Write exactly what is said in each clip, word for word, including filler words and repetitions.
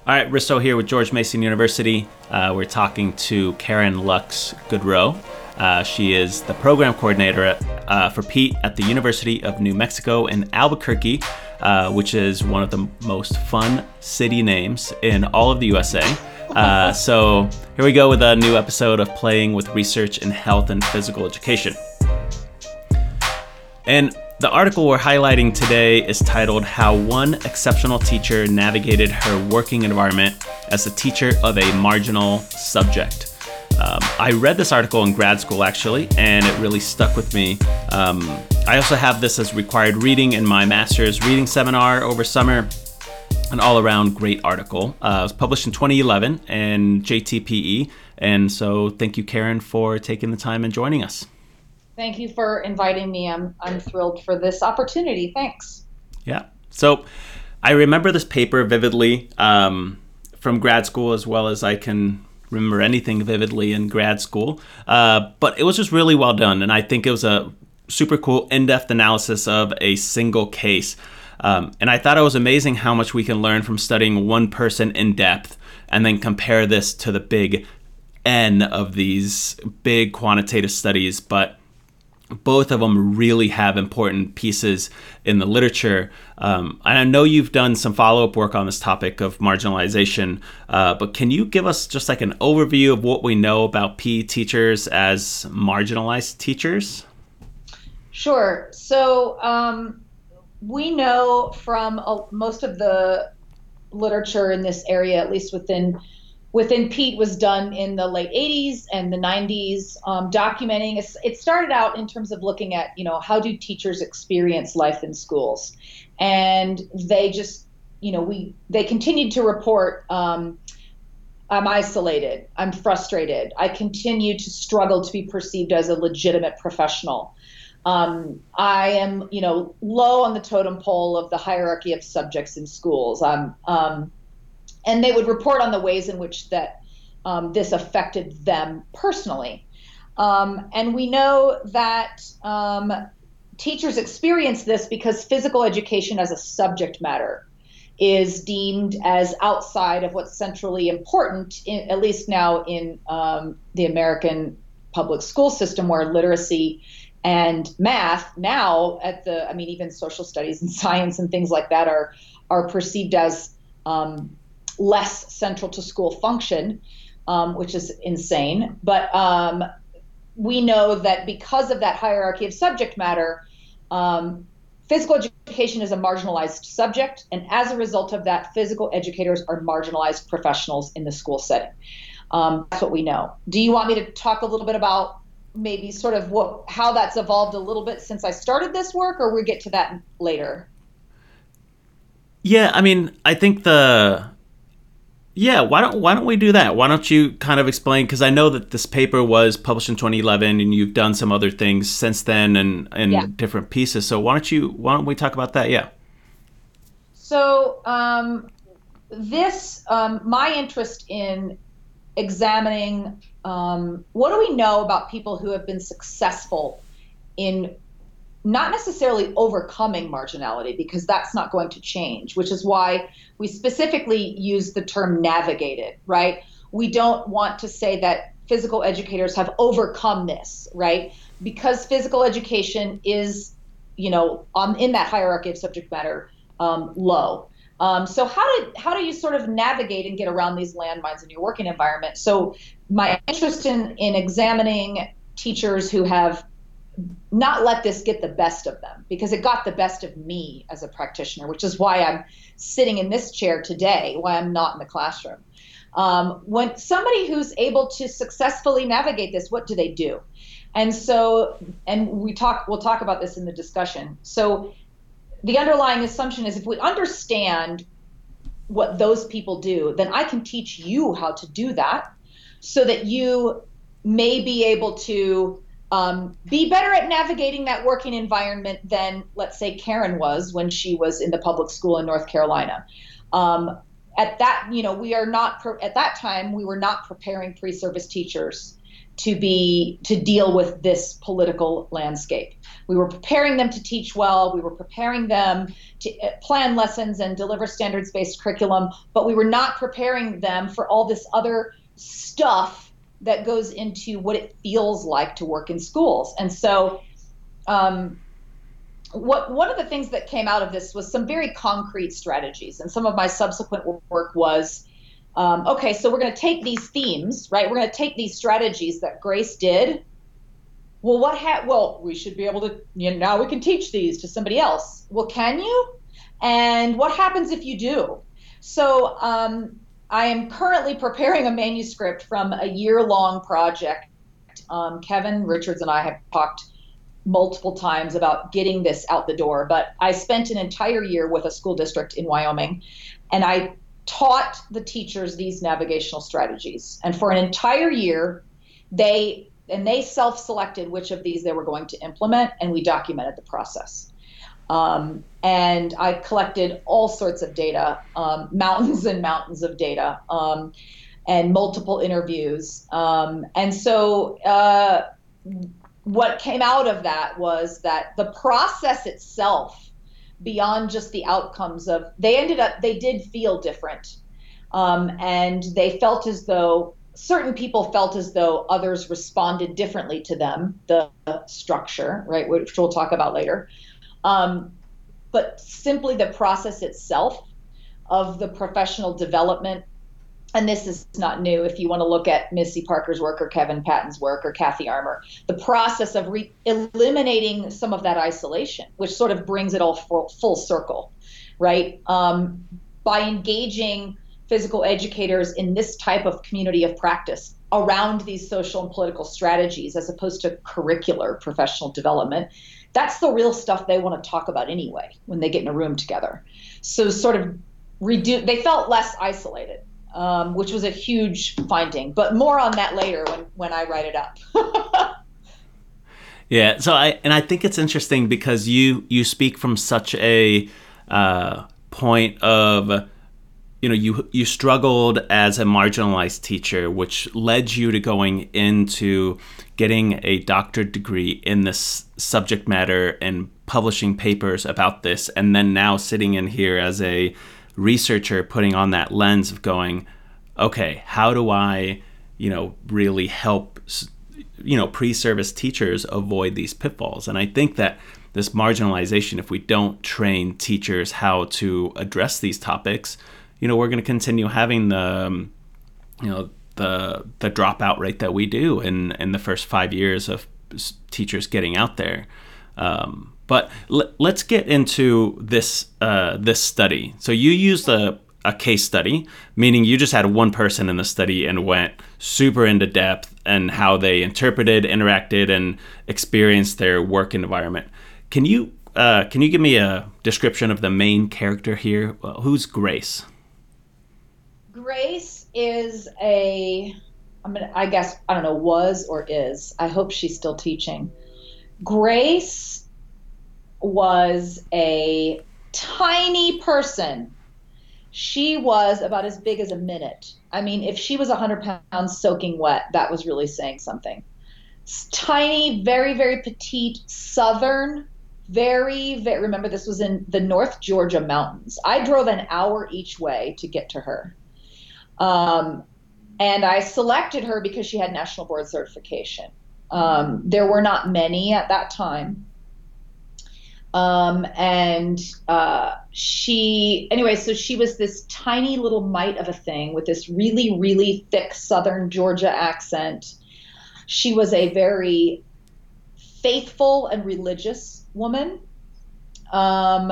All right, Risto here with George Mason University. Uh, we're talking to Karen Lux Goodrow. Uh, she is the program coordinator at, uh, for Pete at the University of New Mexico in Albuquerque, uh, which is one of the most fun city names in all of the U S A. Uh, so here we go with a new episode of Playing with Research in Health and Physical Education. And the article we're highlighting today is titled How One Exceptional Teacher Navigated Her Working Environment as a Teacher of a Marginal Subject. Um, I read this article in grad school, actually, and it really stuck with me. Um, I also have this as required reading in my master's reading seminar over summer. An all-around great article. Uh, it was published in twenty eleven in J T P E. And so thank you, Karen, for taking the time and joining us. Thank you for inviting me. I'm I'm thrilled for this opportunity. Thanks. Yeah. So I remember this paper vividly um, from grad school, as well as I can remember anything vividly in grad school. Uh, but it was just really well done. And I think it was a super cool in-depth analysis of a single case. Um, and I thought it was amazing how much we can learn from studying one person in depth and then compare this to the big N of these big quantitative studies. But both of them really have important pieces in the literature. Um, and I know you've done some follow-up work on this topic of marginalization, uh, but can you give us just like an overview of what we know about P E teachers as marginalized teachers? Sure. So um, we know from uh, most of the literature in this area, at least within within Pete, was done in the late eighties and the nineties, um, documenting. It started out in terms of looking at, you know, how do teachers experience life in schools? And they just, you know, we they continued to report, um, I'm isolated, I'm frustrated, I continue to struggle to be perceived as a legitimate professional. Um, I am, you know, low on the totem pole of the hierarchy of subjects in schools. I'm, um, And they would report on the ways in which that um, this affected them personally. Um, and we know that um, teachers experience this because physical education as a subject matter is deemed as outside of what's centrally important, in, at least now in um, the American public school system, where literacy and math now at the, I mean, even social studies and science and things like that are, are perceived as um, less central to school function, um, which is insane. But um, we know that because of that hierarchy of subject matter, um, physical education is a marginalized subject. And as a result of that, physical educators are marginalized professionals in the school setting. Um, that's what we know. Do you want me to talk a little bit about maybe sort of what how that's evolved a little bit since I started this work, or we get to that later? Yeah, I mean, I think the Yeah, why don't why don't we do that? Why don't you kind of explain, because I know that this paper was published in twenty eleven and you've done some other things since then and and Yeah. different pieces. So why don't you why don't we talk about that? Yeah. So um, this um, my interest in examining um, what do we know about people who have been successful in not necessarily overcoming marginality, because that's not going to change, which is why we specifically use the term navigated, right? We don't want to say that physical educators have overcome this, right? Because physical education is, you know, on in that hierarchy of subject matter, um, low. Um, so how do how do you sort of navigate and get around these landmines in your working environment? So my interest in in examining teachers who have not let this get the best of them, because it got the best of me as a practitioner, which is why I'm sitting in this chair today, why I'm not in the classroom. Um, when somebody who's able to successfully navigate this, what do they do? And so, and we talk, we'll talk about this in the discussion. So the underlying assumption is if we understand what those people do, then I can teach you how to do that so that you may be able to Um, be better at navigating that working environment than, let's say, Karen was when she was in the public school in North Carolina. Um, at that, you know, we are not, pre- at that time, we were not preparing pre-service teachers to be to deal with this political landscape. We were preparing them to teach well. We were preparing them to plan lessons and deliver standards-based curriculum, but we were not preparing them for all this other stuff that goes into what it feels like to work in schools. And so um, what one of the things that came out of this was some very concrete strategies. And some of my subsequent work was, um, okay, so we're going to take these themes, right? We're going to take these strategies that Grace did. Well, what ha- well, we should be able to, you know, now we can teach these to somebody else. Well, can you? And what happens if you do? So um, I am currently preparing a manuscript from a year-long project. Um, Kevin Richards and I have talked multiple times about getting this out the door, but I spent an entire year with a school district in Wyoming, and I taught the teachers these navigational strategies. And for an entire year, they and they self-selected which of these they were going to implement, and we documented the process. Um, and I collected all sorts of data, um, mountains and mountains of data, um, and multiple interviews. Um, and so uh, what came out of that was that the process itself, beyond just the outcomes of, they ended up, they did feel different. Um, and they felt as though, certain people felt as though others responded differently to them, the structure, right, which we'll talk about later. Um, but simply the process itself of the professional development, and this is not new if you want to look at Missy Parker's work or Kevin Patton's work or Kathy Armour, the process of re- eliminating some of that isolation, which sort of brings it all full, full circle, right? Um, by engaging physical educators in this type of community of practice around these social and political strategies, as opposed to curricular professional development, that's the real stuff they want to talk about anyway when they get in a room together. So sort of reduce, they felt less isolated, um, which was a huge finding, but more on that later when, when I write it up. Yeah. So I, and I think it's interesting because you, you speak from such a uh, point of, you know, you you struggled as a marginalized teacher, which led you to going into getting a doctorate degree in this subject matter and publishing papers about this, and then now sitting in here as a researcher, putting on that lens of going, okay, how do I, you know, really help, you know, pre-service teachers avoid these pitfalls? And I think that this marginalization, if we don't train teachers how to address these topics, you know, we're going to continue having the, um, you know, the the dropout rate that we do in, in the first five years of teachers getting out there. Um, but l- let's get into this uh, this study. So you used a, a case study, meaning you just had one person in the study and went super into depth and how they interpreted, interacted, and experienced their work environment. Can you uh, can you give me a description of the main character here? Well, who's Grace? Grace is a, I'm gonna, I guess, I don't know, was or is. I hope she's still teaching. Grace was a tiny person. She was about as big as a minute. I mean, if she was one hundred pounds soaking wet, that was really saying something. Tiny, very, very petite, southern, very, very, remember this was in the North Georgia mountains. I drove an hour each way to get to her. Um, and I selected her because she had national board certification. Um, there were not many at that time. Um, and uh, she, anyway, so she was this tiny little mite of a thing with this really, really thick Southern Georgia accent. She was a very faithful and religious woman. Um,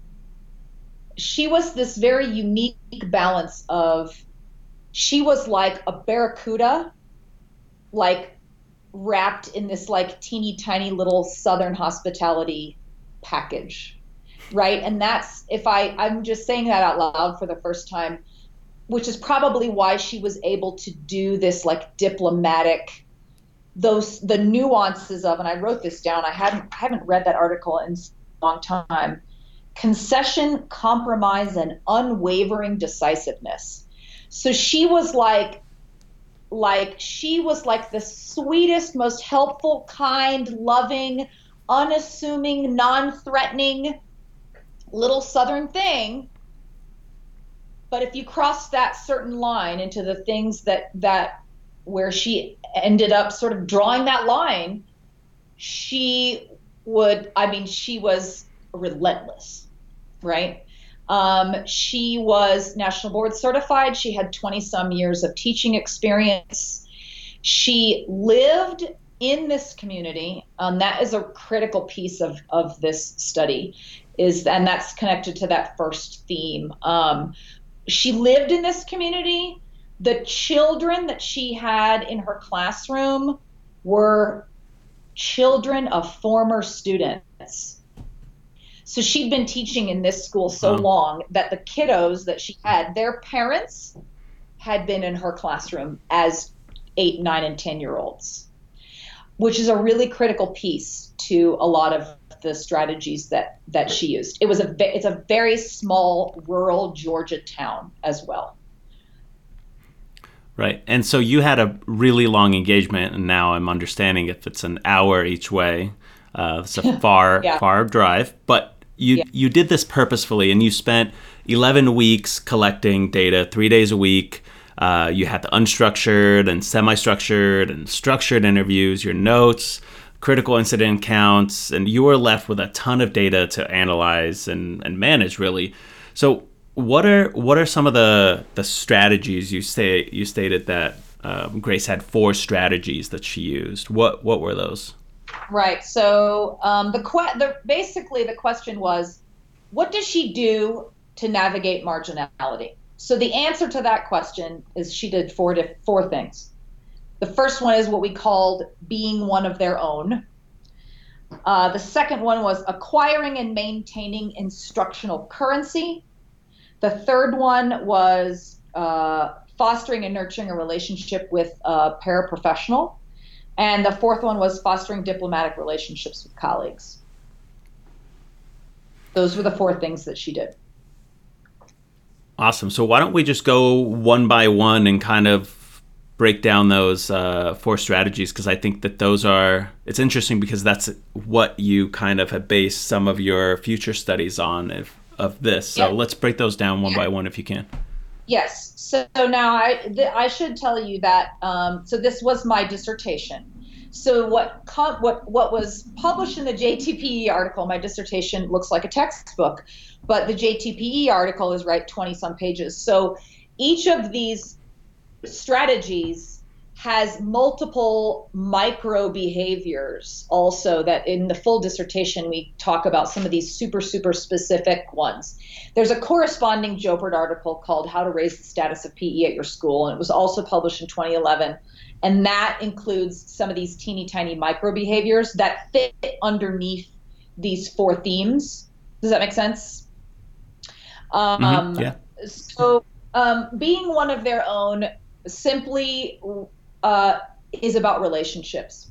she was this very unique balance of, she was like a barracuda, like wrapped in this like teeny tiny little Southern hospitality package, right? And that's, if I, I'm just saying that out loud for the first time, which is probably why she was able to do this like diplomatic, those, the nuances of, and I wrote this down, I hadn't, I haven't read that article in a long time, concession, compromise, and unwavering decisiveness. So she was like like she was like the sweetest, most helpful, kind, loving, unassuming, non-threatening little Southern thing. But if you cross that certain line into the things that that where she ended up sort of drawing that line, she would, I mean, she was relentless, right? Um, she was national board certified. She had twenty some years of teaching experience. She lived in this community. Um, that is a critical piece of, of this study, is, and that's connected to that first theme. Um, she lived in this community. The children that she had in her classroom were children of former students. So she'd been teaching in this school so Wow. long that the kiddos that she had, their parents had been in her classroom as eight, nine, and ten year olds, which is a really critical piece to a lot of the strategies that that she used. It was a it's a very small rural Georgia town as well. Right. And so you had a really long engagement, and now I'm understanding if it's an hour each way, uh, it's a far, Yeah. far drive. But you Yeah. you did this purposefully, and you spent eleven weeks collecting data, three days a week. Uh, you had the unstructured and semi-structured and structured interviews, your notes, critical incident counts, and you were left with a ton of data to analyze and, and manage, really. So what are what are some of the the strategies you say you stated that um, Grace had four strategies that she used? What what were those? Right. So um, the, que- the basically the question was, what does she do to navigate marginality? So the answer to that question is she did four to four things. The first one is what we called being one of their own. Uh, the second one was acquiring and maintaining instructional currency. The third one was uh, fostering and nurturing a relationship with a paraprofessional. And the fourth one was fostering diplomatic relationships with colleagues. Those were the four things that she did. Awesome. So why don't we just go one by one and kind of break down those uh, four strategies? Because I think that those are, it's interesting because that's what you kind of have based some of your future studies on if, of this. So Yep. let's break those down one by one if you can. Yes. So now I th- I should tell you that um, so this was my dissertation. So what com- what what was published in the J T P E article, my dissertation looks like a textbook, but the J T P E article is right twenty some pages. So each of these strategies has multiple micro behaviors also, that in the full dissertation we talk about some of these super super specific ones. There's a corresponding Jopert article called How to Raise the Status of P E at Your School, and it was also published in twenty eleven, and that includes some of these teeny tiny micro behaviors that fit underneath these four themes. Does that make sense? Mm-hmm. Um, Yeah. so um, being one of their own simply uh, is about relationships,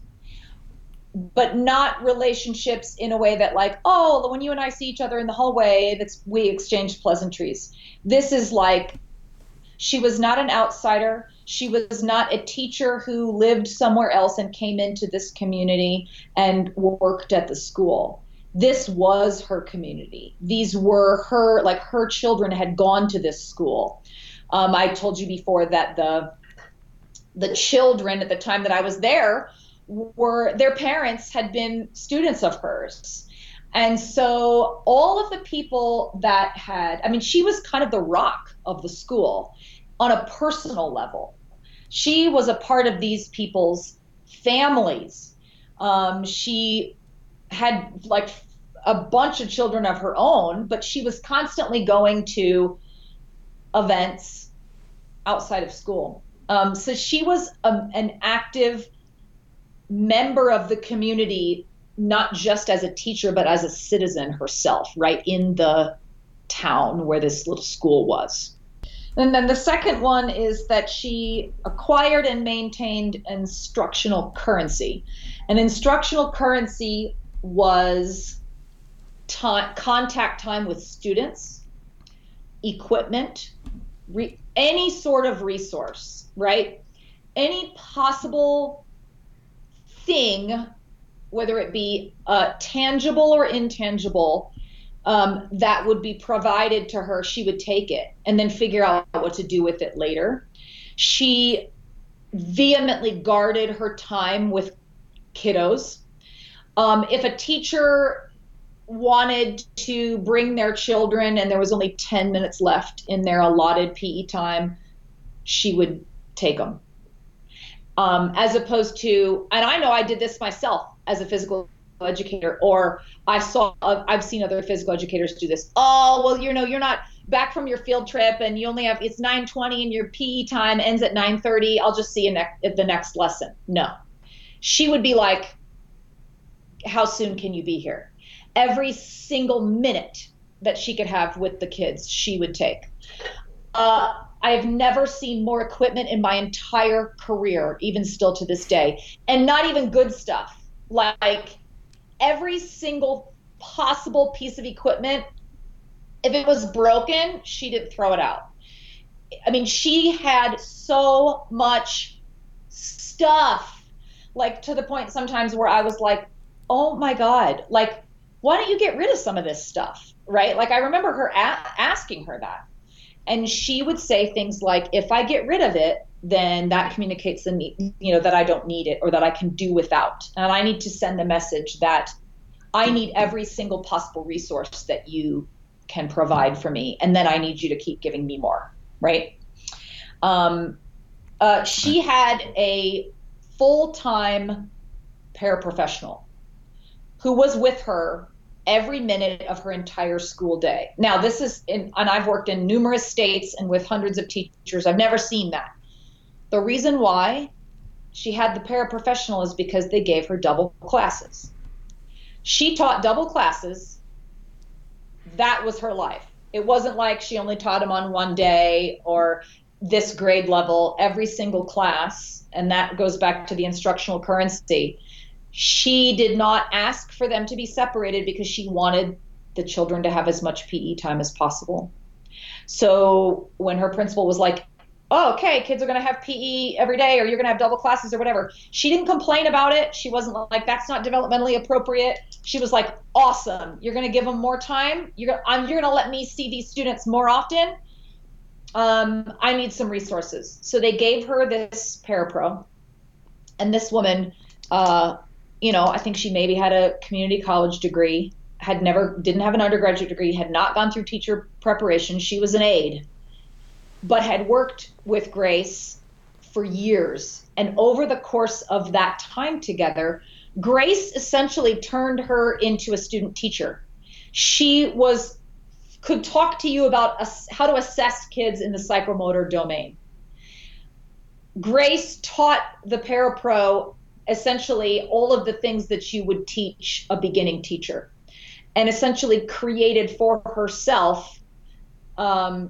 but not relationships in a way that like, oh, when you and I see each other in the hallway, that's we exchange pleasantries. This is like, she was not an outsider. She was not a teacher who lived somewhere else and came into this community and worked at the school. This was her community. These were her, like her children had gone to this school. Um, I told you before that the the children at the time that I was there were, their parents had been students of hers. And so all of the people that had, I mean, she was kind of the rock of the school on a personal level. She was a part of these people's families. Um, she had like a bunch of children of her own, but she was constantly going to events outside of school. Um, so she was a, an active member of the community, not just as a teacher, but as a citizen herself, right in the town where this little school was. And then the second one is that she acquired and maintained instructional currency. And instructional currency was ta- contact time with students, equipment, re- any sort of resource, right? any possible thing, whether it be uh, tangible or intangible, um, that would be provided to her, she would take it and then figure out what to do with it later. She vehemently guarded her time with kiddos. Um, if a teacher wanted to bring their children and there was only ten minutes left in their allotted P E time, she would take them. Um, as opposed to, and I know I did this myself as a physical educator, or I saw, I've seen other physical educators do this. Oh, well, you know, you're not back from your field trip and you only have, it's nine twenty and your P E time ends at nine thirty. I'll just see you ne- at the next lesson. No, she would be like, how soon can you be here? Every single minute that she could have with the kids, she would take. Uh, I've never seen more equipment in my entire career, even still to this day, and not even good stuff. Like every single possible piece of equipment, if it was broken, she didn't throw it out. I mean, she had so much stuff, like to the point sometimes where I was like, oh my God, like, why don't you get rid of some of this stuff, right? Like I remember her a- asking her that. And she would say things like, if I get rid of it, then that communicates the need, you know, that I don't need it or that I can do without. And I need to send the message that I need every single possible resource that you can provide for me. And then I need you to keep giving me more, right? Um, uh, she had a full-time paraprofessional who was with her every minute of her entire school day. Now, this is, in, and I've worked in numerous states and with hundreds of teachers. I've never seen that. The reason why she had the paraprofessional is because they gave her double classes. She taught double classes. That was her life. It wasn't like she only taught them on one day or this grade level, every single class. And that goes back to the instructional currency. She did not ask for them to be separated because she wanted the children to have as much P E time as possible. So when her principal was like, oh, okay, kids are going to have P E every day, or you're going to have double classes or whatever, she didn't complain about it. She wasn't like, that's not developmentally appropriate. She was like, awesome. You're going to give them more time. You're, I'm, you're going to let me see these students more often. Um, I need some resources. So they gave her this parapro. And this woman, uh, you know, I think she maybe had a community college degree, had never, didn't have an undergraduate degree, had not gone through teacher preparation. She was an aide, but had worked with Grace for years. And over the course of that time together, Grace essentially turned her into a student teacher. She was, could talk to you about ass- how to assess kids in the psychomotor domain. Grace taught the parapro essentially all of the things that you would teach a beginning teacher, and essentially created for herself um,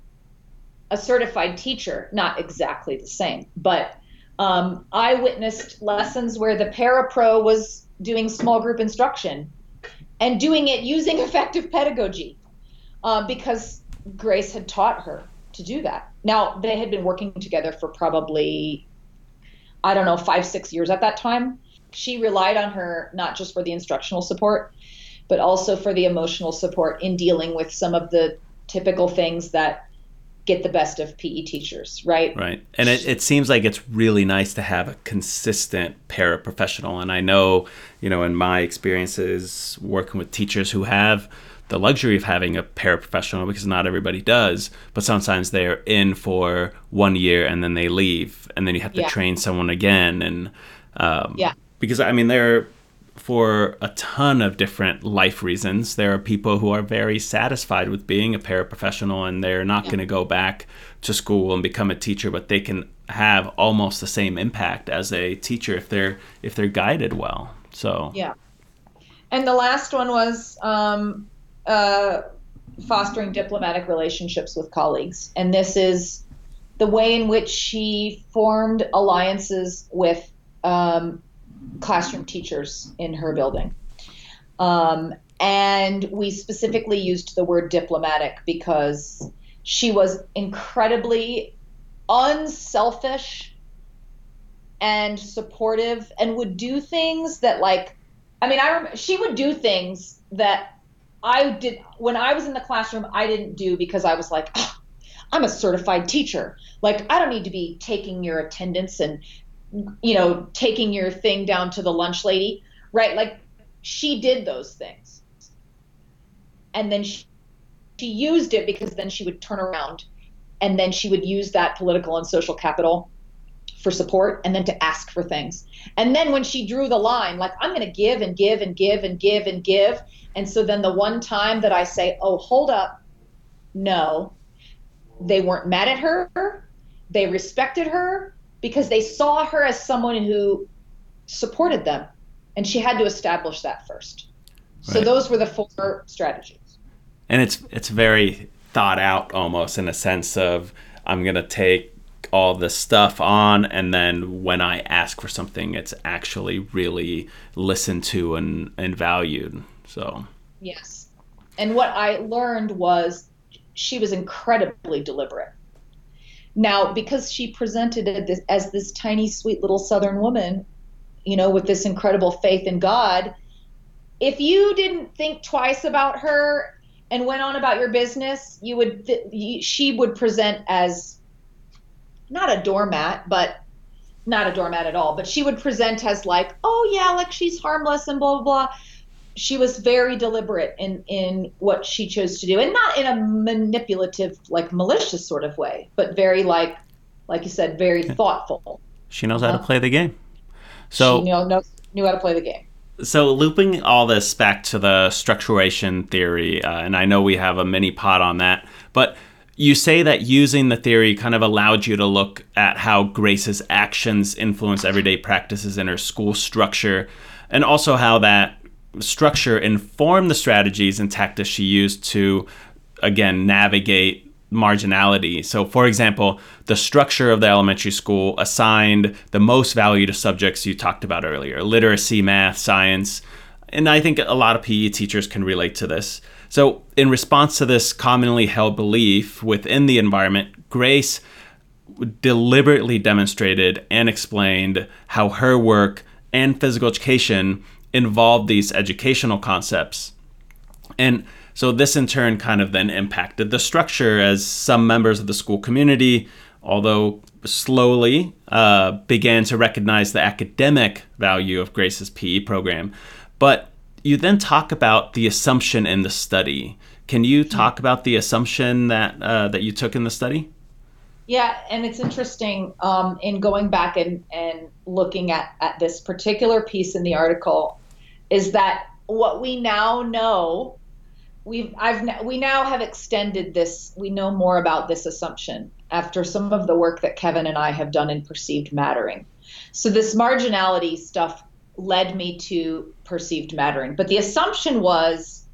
a certified teacher. Not exactly the same, but um, I witnessed lessons where the parapro was doing small group instruction and doing it using effective pedagogy uh, because Grace had taught her to do that. Now, they had been working together for probably, I don't know, five, six years at that time. She relied on her not just for the instructional support, but also for the emotional support in dealing with some of the typical things that get the best of P E teachers, right? Right. And it, it seems like it's really nice to have a consistent paraprofessional. And I know, you know, in my experiences working with teachers who have the luxury of having a paraprofessional, because not everybody does, but sometimes they're in for one year and then they leave, and then you have to Yeah. train someone again. And um, Yeah. because I mean, there, for a ton of different life reasons, there are people who are very satisfied with being a paraprofessional, and they're not Yeah. going to go back to school and become a teacher, but they can have almost the same impact as a teacher if they're if they're guided well. So Yeah. And the last one was um, uh, fostering diplomatic relationships with colleagues. And this is the way in which she formed alliances with um, classroom teachers in her building. Um, and we specifically used the word diplomatic because she was incredibly unselfish and supportive and would do things that like, I mean, I remember she would do things that I did when I was in the classroom, I didn't do because I was like, oh, I'm a certified teacher. Like, I don't need to be taking your attendance and, you know, taking your thing down to the lunch lady, right? Like, she did those things. And then she, she used it because then she would turn around and then she would use that political and social capital for support and then to ask for things. And then when she drew the line, like, I'm going to give and give and give and give and give. And so then the one time that I say, oh, hold up, no, they weren't mad at her. They respected her because they saw her as someone who supported them. And she had to establish that first. So Right. those were the four strategies. And it's it's very thought out almost in a sense of I'm going to take all this stuff on, and then when I ask for something, it's actually really listened to and, and valued. So Yes. And what I learned was she was incredibly deliberate. Now, because she presented it this, as this tiny, sweet little Southern woman, you know, with this incredible faith in God, if you didn't think twice about her and went on about your business, you would th- she would present as not a doormat, but not a doormat at all, but she would present as like, oh yeah, like she's harmless and blah, blah, blah. She was very deliberate in, in what she chose to do, and not in a manipulative, like malicious sort of way, but very like, like you said, very thoughtful. she knows how to Uh-huh. play the game. She So knew, know, knew how to play the game. So looping all this back to the structuration theory, uh, and I know we have a mini pod on that, but you say that using the theory kind of allowed you to look at how Grace's actions influence everyday practices in her school structure, and also how that structure informed the strategies and tactics she used to, again, navigate marginality. So, for example, the structure of the elementary school assigned the most value to subjects you talked about earlier: literacy, math, science. And I think a lot of P E teachers can relate to this. So, in response to this commonly held belief within the environment, Grace deliberately demonstrated and explained how her work and physical education involved these educational concepts. And so this in turn kind of then impacted the structure, as some members of the school community, although slowly, uh, began to recognize the academic value of Grace's P E program. But you then talk about the assumption in the study. Can you talk about the assumption that uh, that you took in the study? Yeah, and it's interesting um, in going back and, and looking at, at this particular piece in the article is that what we now know, we've I've we now have extended this. We know more about this assumption after some of the work that Kevin and I have done in perceived mattering. So this marginality stuff led me to perceived mattering, but the assumption was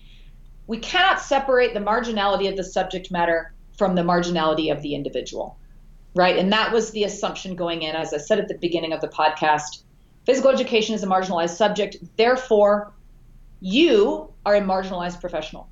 we cannot separate the marginality of the subject matter from the marginality of the individual, right? And that was the assumption going in. As I said at the beginning of the podcast, physical education is a marginalized subject. Therefore, you are a marginalized professional.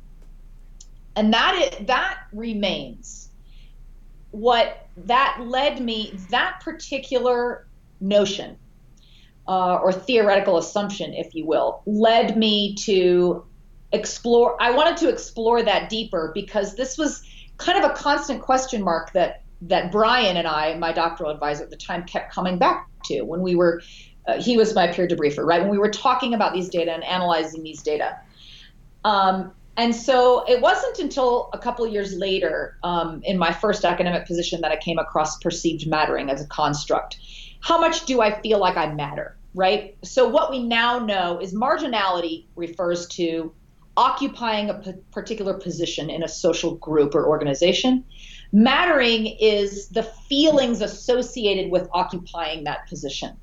And that is, that remains. What that led me, that particular notion uh, or theoretical assumption, if you will, led me to explore. I wanted to explore that deeper because this was kind of a constant question mark that that Brian and I, my doctoral advisor at the time, kept coming back to when we were, uh, he was my peer debriefer, right? When we were talking about these data and analyzing these data. Um, and so it wasn't until a couple of years later um, in my first academic position that I came across perceived mattering as a construct. How much do I feel like I matter, right? So what we now know is marginality refers to occupying a p- particular position in a social group or organization. Mattering is the feelings associated with occupying that position.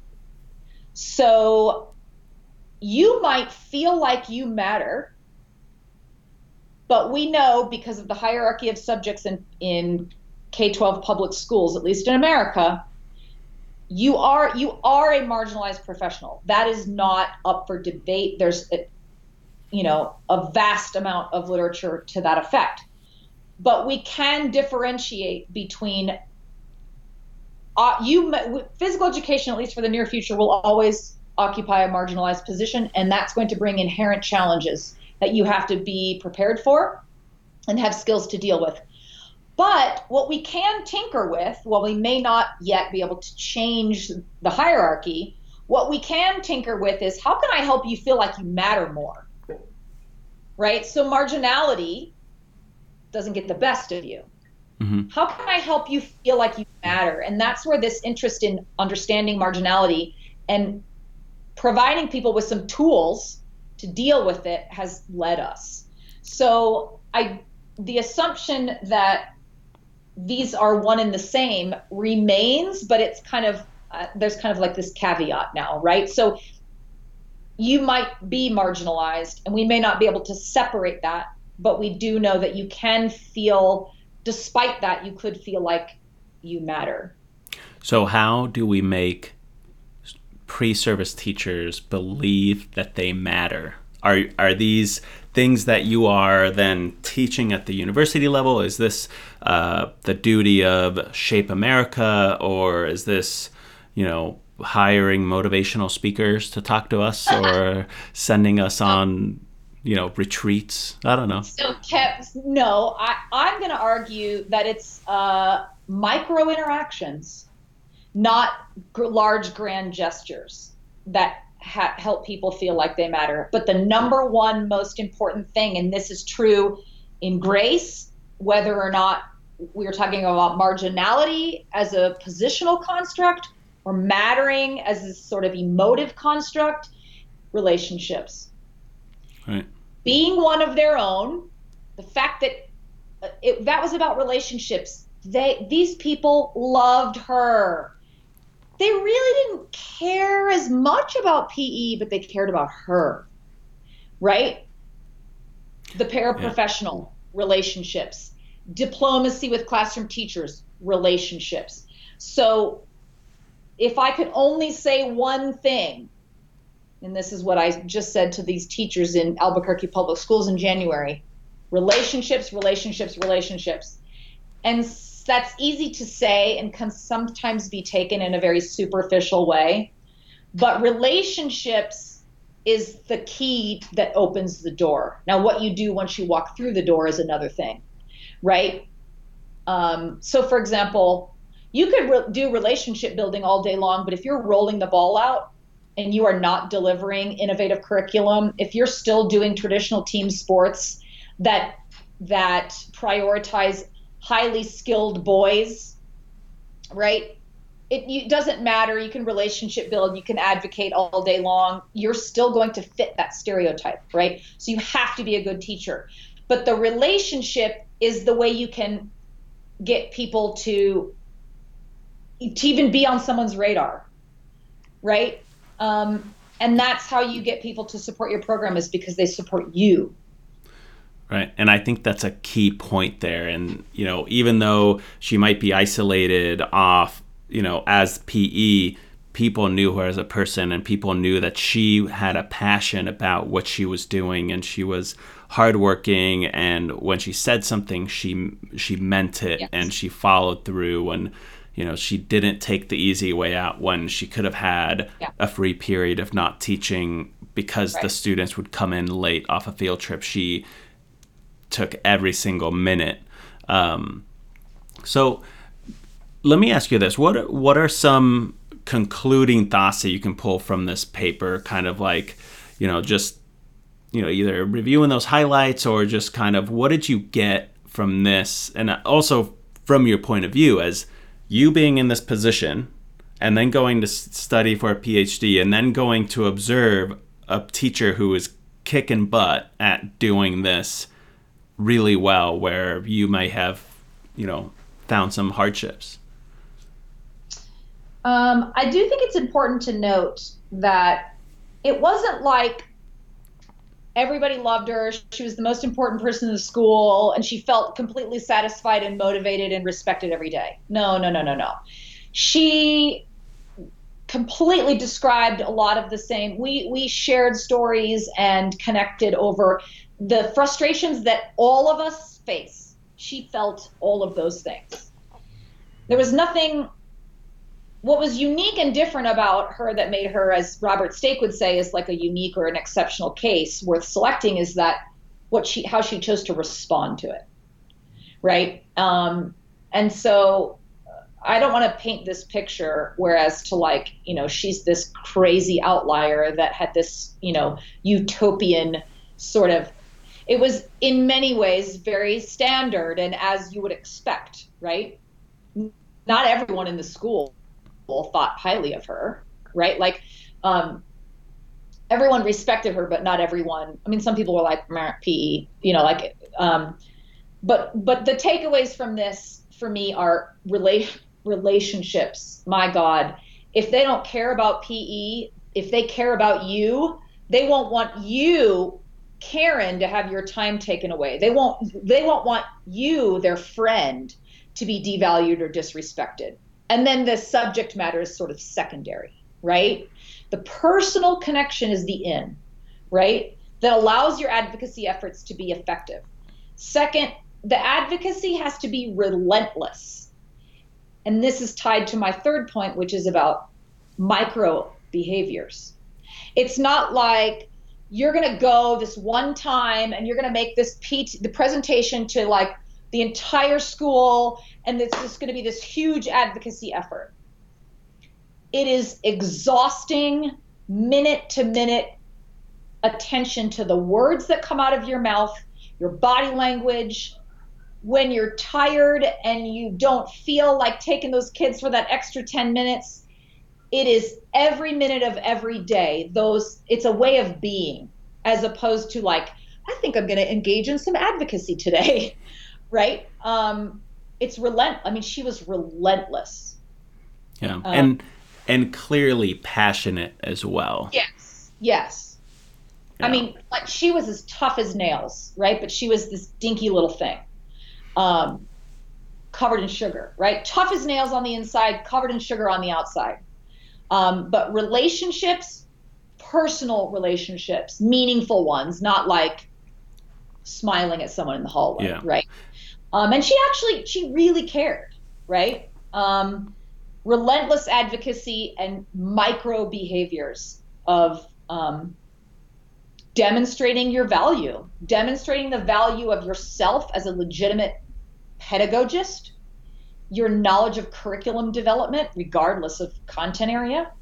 So you might feel like you matter, but we know because of the hierarchy of subjects in, in K twelve public schools, at least in America, you are you are a marginalized professional. That is not up for debate. There's a, you know, a vast amount of literature to that effect. But we can differentiate between uh, you physical education, at least for the near future, will always occupy a marginalized position, and that's going to bring inherent challenges that you have to be prepared for and have skills to deal with. But what we can tinker with, while we may not yet be able to change the hierarchy, what we can tinker with is, how can I help you feel like you matter more? Right? So marginality doesn't get the best of you. Mm-hmm. How can I help you feel like you matter? And that's where this interest in understanding marginality and providing people with some tools to deal with it has led us. So I, the assumption that these are one and the same remains, but it's kind of, uh, there's kind of like this caveat now, right? So you might be marginalized, and we may not be able to separate that, but we do know that you can feel, despite that, you could feel like you matter. So how do we make pre-service teachers believe that they matter? Are are these things that you are then teaching at the university level? Is this uh, the duty of Shape America, or is this, you know, hiring motivational speakers to talk to us, or sending us on, you know, retreats? I don't know. So, Kev, no, I, I'm going to argue that it's uh, micro interactions, not g- large grand gestures that ha- help people feel like they matter. But the number one most important thing, and this is true in grace, whether or not we're talking about marginality as a positional construct or mattering as a sort of emotive construct, relationships. Right. Being one of their own, the fact that uh, it, that was about relationships. They, these people loved her. They really didn't care as much about P E, but they cared about her, right? The paraprofessional, yeah. Relationships, diplomacy with classroom teachers, relationships. So if I could only say one thing, and this is what I just said to these teachers in Albuquerque Public Schools in January, relationships, relationships, relationships. And that's easy to say and can sometimes be taken in a very superficial way. But relationships is the key that opens the door. Now, what you do once you walk through the door is another thing, right? Um, so, for example, you could re- do relationship building all day long, but if you're rolling the ball out and you are not delivering innovative curriculum, if you're still doing traditional team sports that that prioritize highly skilled boys, right? It you, doesn't matter. You can relationship build, you can advocate all day long. You're still going to fit that stereotype, right? So you have to be a good teacher. But the relationship is the way you can get people to, to even be on someone's radar, right? Um, and that's how you get people to support your program, is because they support you. Right. And I think that's a key point there. And, you know, even though she might be isolated off, you know, as P E, people knew her as a person, and people knew that she had a passion about what she was doing, and she was hardworking. And when she said something, she she meant it, yes. And she followed through. And, you know, she didn't take the easy way out when she could have had yeah. a free period of not teaching because right. the students would come in late off a field trip. She took every single minute. Um, so let me ask you this. What, what are some concluding thoughts that you can pull from this paper? Kind of like, you know, just, you know, either reviewing those highlights or just kind of what did you get from this? And also from your point of view as you being in this position and then going to study for a P H D and then going to observe a teacher who is kicking butt at doing this really well, where you may have, you know, found some hardships. Um, I do think it's important to note that it wasn't like everybody loved her. She was the most important person in the school, and she felt completely satisfied and motivated and respected every day. No, no, no, no, no. She completely described a lot of the same. We we shared stories and connected over the frustrations that all of us face. She felt all of those things. There was nothing what was unique and different about her that made her, as Robert Stake would say, is like a unique or an exceptional case worth selecting is that what she, how she chose to respond to it, right? Um, and so I don't want to paint this picture, whereas to like, you know, she's this crazy outlier that had this, you know, utopian sort of, it was in many ways very standard and as you would expect, right? Not everyone in the school thought highly of her, right? Like, um, everyone respected her, but not everyone. I mean, some people were like, P E, you know, like, um, but, but the takeaways from this for me are relation, relationships. My God, if they don't care about P E, if they care about you, they won't want you, Karen, to have your time taken away. They won't, they won't want you, their friend, to be devalued or disrespected. And then the subject matter is sort of secondary, right? The personal connection is the in, right? That allows your advocacy efforts to be effective. Second, the advocacy has to be relentless. And this is tied to my third point, which is about micro behaviors. It's not like you're going to go this one time and you're going to make this P T, the presentation to like the entire school, and it's just going to be this huge advocacy effort. It is exhausting, minute to minute attention to the words that come out of your mouth, your body language. When you're tired and you don't feel like taking those kids for that extra ten minutes, it is every minute of every day. Those, it's a way of being, as opposed to like, I think I'm going to engage in some advocacy today, right? Um, it's relent. I mean, she was relentless. Yeah, Um, and and clearly passionate as well. Yes, yes. Yeah. I mean, like she was as tough as nails, right? But she was this dinky little thing, um, covered in sugar, right? Tough as nails on the inside, covered in sugar on the outside. Um, but relationships, personal relationships, meaningful ones, not like smiling at someone in the hallway, Yeah. right? Um, and she actually, she really cared, right? Um, relentless advocacy and micro behaviors of um, demonstrating your value, demonstrating the value of yourself as a legitimate pedagogist, your knowledge of curriculum development, regardless of content area.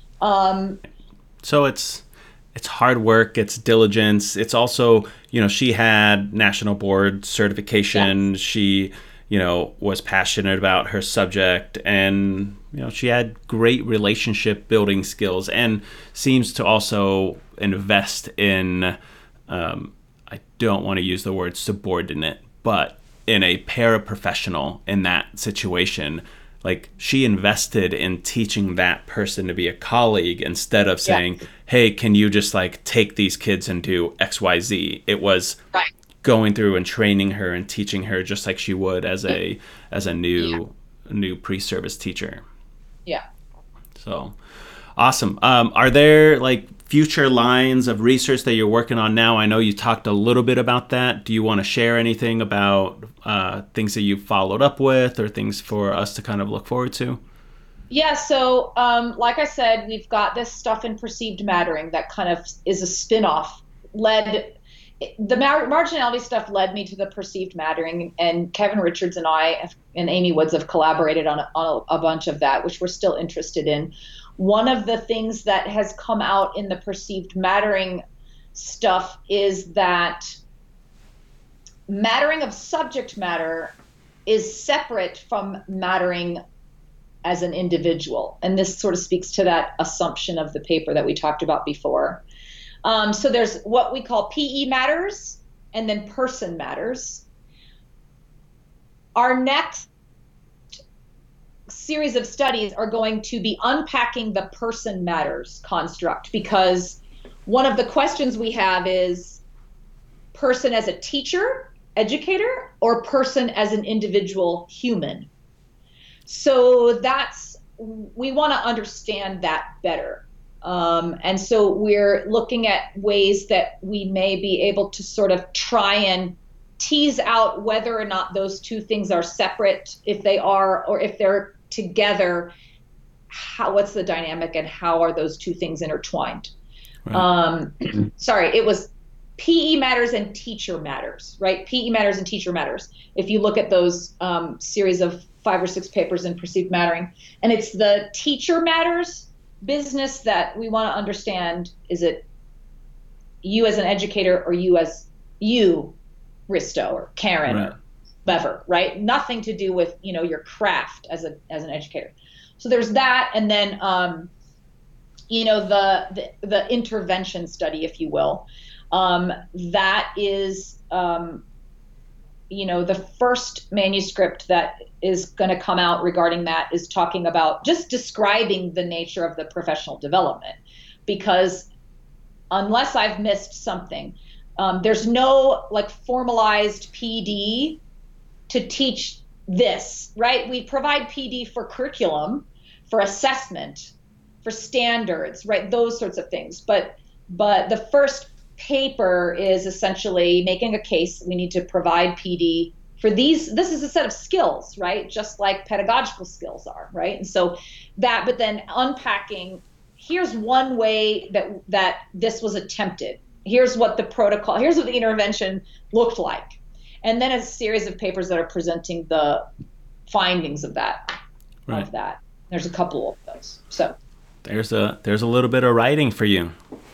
Um, So it's it's hard work, it's diligence. It's also, you know, she had national board certification. Yes. She, you know, was passionate about her subject, and you know, she had great relationship building skills, and seems to also invest in um, I don't want to use the word subordinate, but in a paraprofessional in that situation. Like, she invested in teaching that person to be a colleague instead of saying, Yes. hey, can you just like take these kids and do X Y Z? It was Right. going through and training her and teaching her just like she would as a as a new Yeah. new pre-service teacher. Yeah. So awesome. Um, are there like future lines of research that you're working on now? I know you talked a little bit about that. Do you want to share anything about uh, things that you've followed up with, or things for us to kind of look forward to? Yeah, so um, like I said, we've got this stuff in perceived mattering that kind of is a spin-off. Led the mar- marginality stuff led me to the perceived mattering, and Kevin Richards and I have, and Amy Woods have collaborated on, a, on a, a bunch of that, which we're still interested in. One of the things that has come out in the perceived mattering stuff is that mattering of subject matter is separate from mattering as an individual. And this sort of speaks to that assumption of the paper that we talked about before. Um, so there's what we call P E matters, and then person matters. Our next series of studies are going to be unpacking the person matters construct, because one of the questions we have is person as a teacher, educator, or person as an individual human. So that's, we want to understand that better. Um, and so we're looking at ways that we may be able to sort of try and tease out whether or not those two things are separate, if they are, or if they're together, how, what's the dynamic and how are those two things intertwined? Right. Um, sorry, it was P E matters and teacher matters, right? P E matters and teacher matters. If you look at those um, series of five or six papers in Perceived Mattering, and it's the teacher matters business that we want to understand. Is it you as an educator or you as you, Risto or Karen right. or whoever, right? Nothing to do with, you know, your craft as a as an educator. So there's that, and then um, you know, the, the the intervention study, if you will. Um, that is, um, you know, the first manuscript that is going to come out regarding that is talking about just describing the nature of the professional development, because unless I've missed something, um, there's no like formalized P D to teach this, right? We provide P D for curriculum, for assessment, for standards, right? Those sorts of things. But but the first paper is essentially making a case. We need to provide P D for these. This is a set of skills, right? Just like pedagogical skills are, right? And so that, but then unpacking, here's one way that that this was attempted. Here's what the protocol, here's what the intervention looked like. And then a series of papers that are presenting the findings of that, right. of that. There's a couple of those. So there's a there's a little bit of writing for you.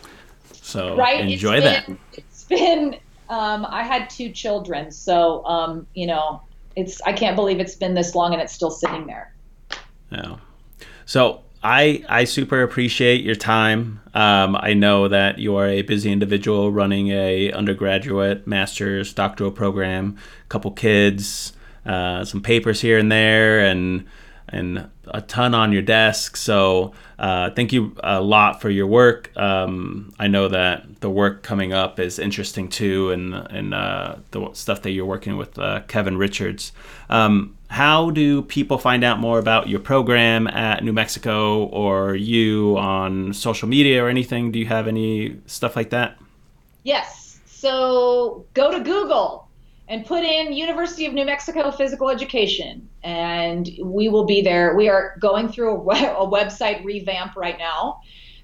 So right? enjoy it's that. Been, it's been, um, I had two children, so, um, you know, it's, I can't believe it's been this long and it's still sitting there. Yeah. So I, I super appreciate your time. Um, I know that you are a busy individual running a undergraduate, master's, doctoral program, a couple kids, uh, some papers here and there, and and a ton on your desk. So uh, thank you a lot for your work. Um, I know that the work coming up is interesting too, and and uh, the stuff that you're working with uh, Kevin Richards. Um, how do people find out more about your program at New Mexico, or you on social media or anything? Do you have any stuff like that? Yes. So go to Google and put in University of New Mexico Physical Education, and we will be there. We are going through a, a website revamp right now.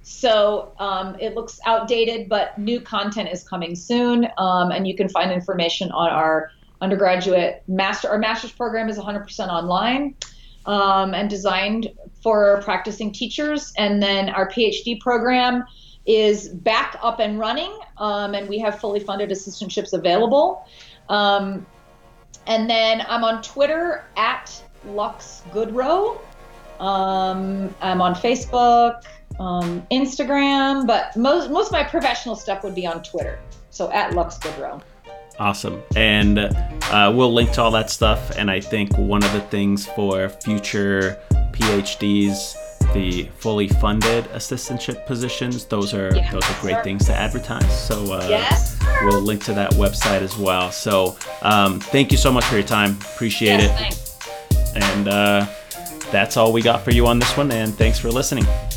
So um, it looks outdated, but new content is coming soon. Um, and you can find information on our undergraduate master. Our master's program is one hundred percent online um, and designed for practicing teachers. And then our PhD program is back up and running, um, and we have fully funded assistantships available. Um, and then I'm on Twitter at Lux Goodrow. Um, I'm on Facebook, um, Instagram, but most most of my professional stuff would be on Twitter. So at Lux Goodrow. Awesome. And uh, we'll link to all that stuff. And I think one of the things for future PhDs, the fully funded assistantship positions, those are Yeah, those are great sir. things to advertise. So uh, Yes. we'll link to that website as well. So um, thank you so much for your time. Appreciate Yes, it. thanks. And uh, that's all we got for you on this one. And thanks for listening.